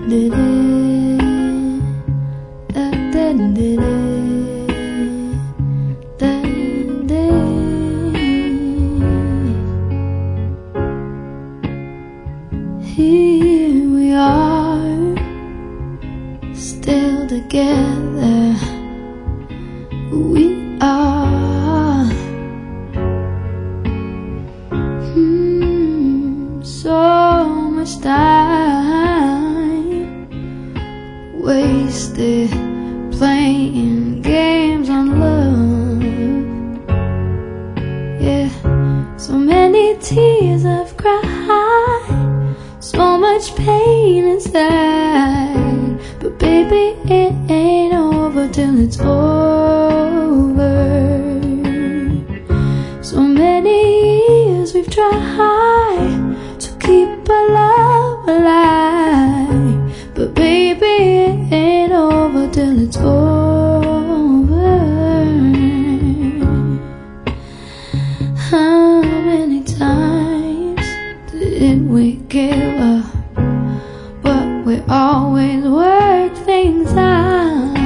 Here we are, still together. We are so much time wasted playing games on love. Yeah, so many tears I've cried, so much pain inside. But baby, it ain't over till it's over. So many years we've tried to keep our love alive, but baby, it ain't over till it's over. How many times did we give up? But we always work things out,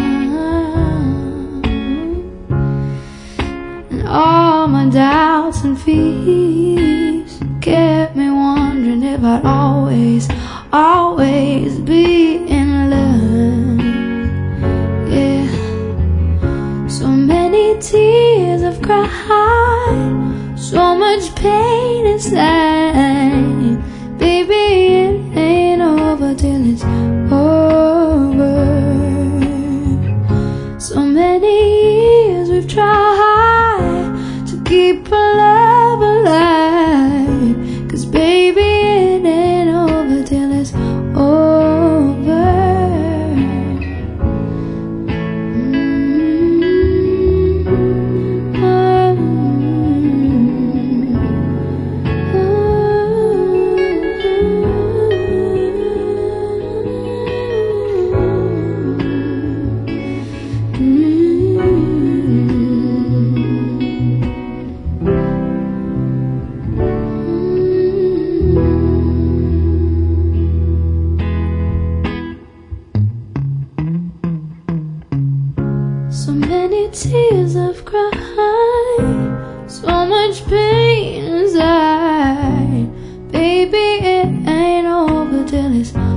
and all my doubts and fears kept me wondering if I'd always be in love. Yeah, so many tears I've cried, so much pain inside. Baby, it ain't over till it's over. So many years we've tried to keep our love alive, 'cause baby, it ain't over till it's over. So many tears I've cried, so much pain inside. Baby, it ain't over till it's